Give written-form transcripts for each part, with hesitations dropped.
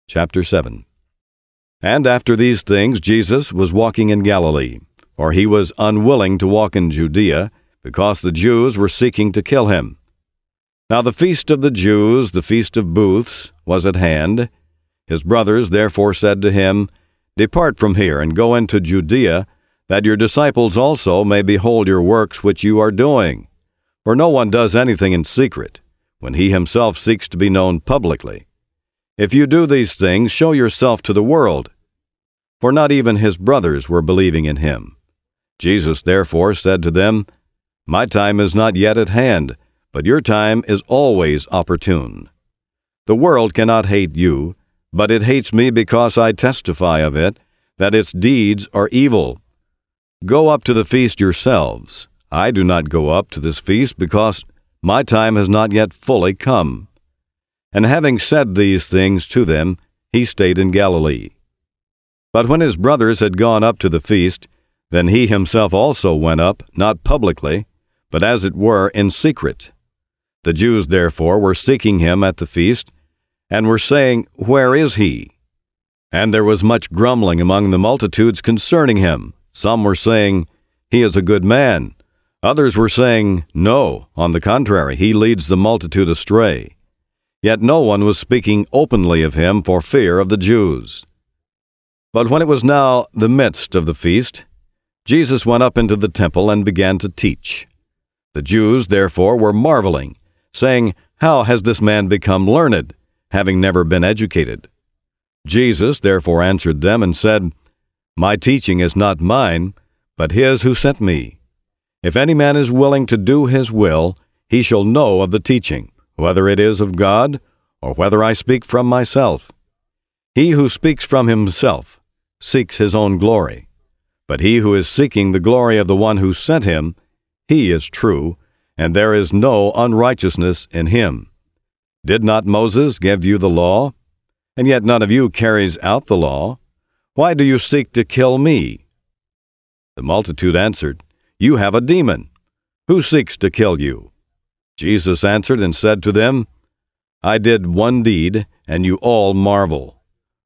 Chapter 7. And after these things Jesus was walking in Galilee, for he was unwilling to walk in Judea, because the Jews were seeking to kill him. Now the feast of the Jews, the feast of booths, was at hand. His brothers therefore said to him, Depart from here, and go into Judea, that your disciples also may behold your works which you are doing. For no one does anything in secret, when he himself seeks to be known publicly. If you do these things, show yourself to the world. For not even his brothers were believing in him. Jesus therefore said to them, My time is not yet at hand, but your time is always opportune. The world cannot hate you, but it hates me because I testify of it, that its deeds are evil. Go up to the feast yourselves. I do not go up to this feast because my time has not yet fully come. And having said these things to them, he stayed in Galilee. But when his brothers had gone up to the feast, then he himself also went up, not publicly, but as it were in secret. The Jews therefore were seeking him at the feast, and were saying, Where is he? And there was much grumbling among the multitudes concerning him. Some were saying, He is a good man. Others were saying, No, on the contrary, he leads the multitude astray. Yet no one was speaking openly of him for fear of the Jews. But when it was now the midst of the feast, Jesus went up into the temple and began to teach. The Jews therefore were marveling, saying, How has this man become learned, having never been educated? Jesus therefore answered them and said, My teaching is not mine, but his who sent me. If any man is willing to do his will, he shall know of the teaching, whether it is of God, or whether I speak from myself. He who speaks from himself seeks his own glory, but he who is seeking the glory of the one who sent him, he is true, and there is no unrighteousness in him. Did not Moses give you the law? And yet none of you carries out the law. Why do you seek to kill me? The multitude answered, You have a demon. Who seeks to kill you? Jesus answered and said to them, I did one deed, and you all marvel.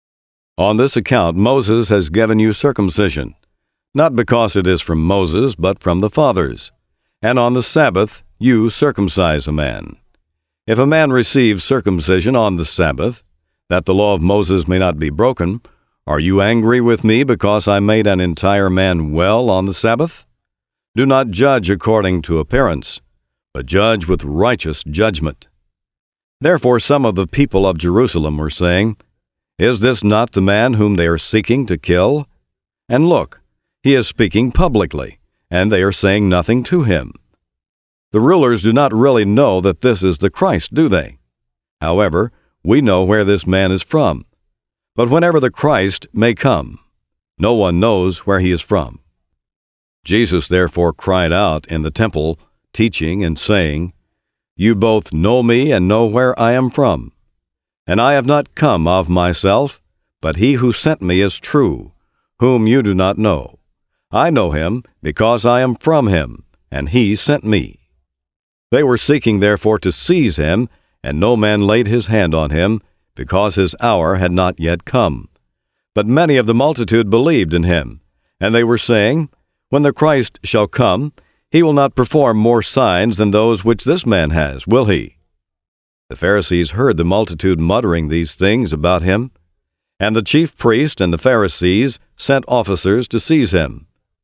On this account Moses has given you circumcision, not because it is from Moses, but from the fathers. And on the Sabbath you circumcise a man. If a man receives circumcision on the Sabbath, that the law of Moses may not be broken, are you angry with me because I made an entire man well on the Sabbath? Do not judge according to appearance, but judge with righteous judgment. Therefore some of the people of Jerusalem were saying, Is this not the man whom they are seeking to kill? And look, he is speaking publicly, and they are saying nothing to him. The rulers do not really know that this is the Christ, do they? However, we know where this man is from. But whenever the Christ may come, no one knows where he is from. Jesus therefore cried out in the temple, teaching and saying, You both know me and know where I am from. And I have not come of myself, but he who sent me is true, whom you do not know. I know him because I am from him, and he sent me. They were seeking therefore to seize him, and no man laid his hand on him, because his hour had not yet come. But many of the multitude believed in him, and they were saying, When the Christ shall come, he will not perform more signs than those which this man has, will he? The Pharisees heard the multitude muttering these things about him, and the chief priest and the Pharisees sent officers to seize him.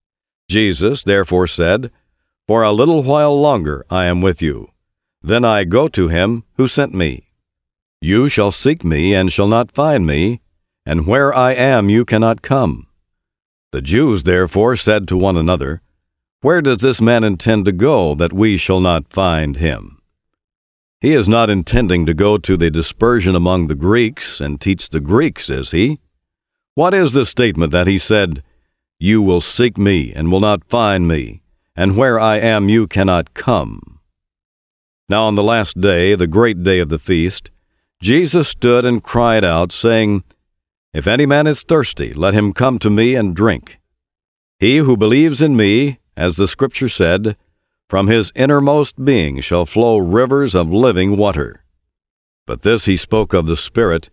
Jesus therefore said, For a little while longer I am with you. Then I go to him who sent me. You shall seek me and shall not find me, and where I am you cannot come. The Jews therefore said to one another, Where does this man intend to go, that we shall not find him? He is not intending to go to the dispersion among the Greeks and teach the Greeks, is he? What is the statement that he said, You will seek me and will not find me, and where I am you cannot come? Now on the last day, the great day of the feast, Jesus stood and cried out, saying, If any man is thirsty, let him come to me and drink. He who believes in me, as the Scripture said, from his innermost being shall flow rivers of living water. But this he spoke of the Spirit,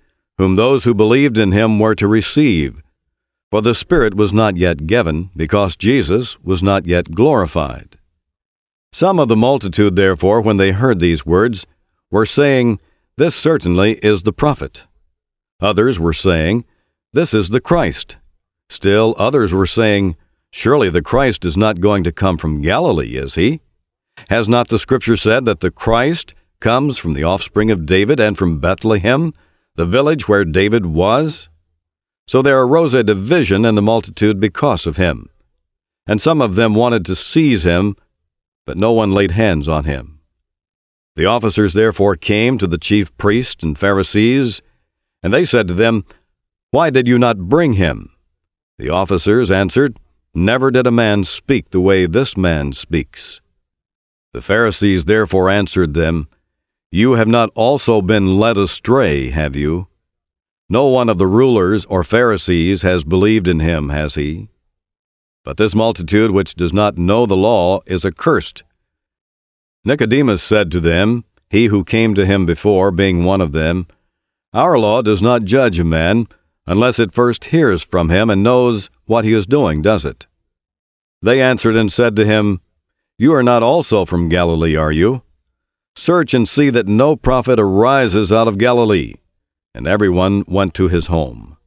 whom those who believed in him were to receive. For the Spirit was not yet given, because Jesus was not yet glorified. Some of the multitude, therefore, when they heard these words, were saying, "This certainly is the prophet." Others were saying, "This is the Christ." Still others were saying, "Surely the Christ is not going to come from Galilee, is he? Has not the Scripture said that the Christ comes from the offspring of David and from Bethlehem, the village where David was?" So there arose a division in the multitude because of him. And some of them wanted to seize him, but no one laid hands on him. The officers therefore came to the chief priests and Pharisees, and they said to them, "Why did you not bring him?" The officers answered, "Never did a man speak the way this man speaks." The Pharisees therefore answered them, "You have not also been led astray, have you? No one of the rulers or Pharisees has believed in him, has he? But this multitude which does not know the law is accursed." Nicodemus said to them, he who came to him before, being one of them, "Our law does not judge a man unless it first hears from him and knows what he is doing, does it?" They answered and said to him, "You are not also from Galilee, are you? Search and see that no prophet arises out of Galilee." And everyone went to his home.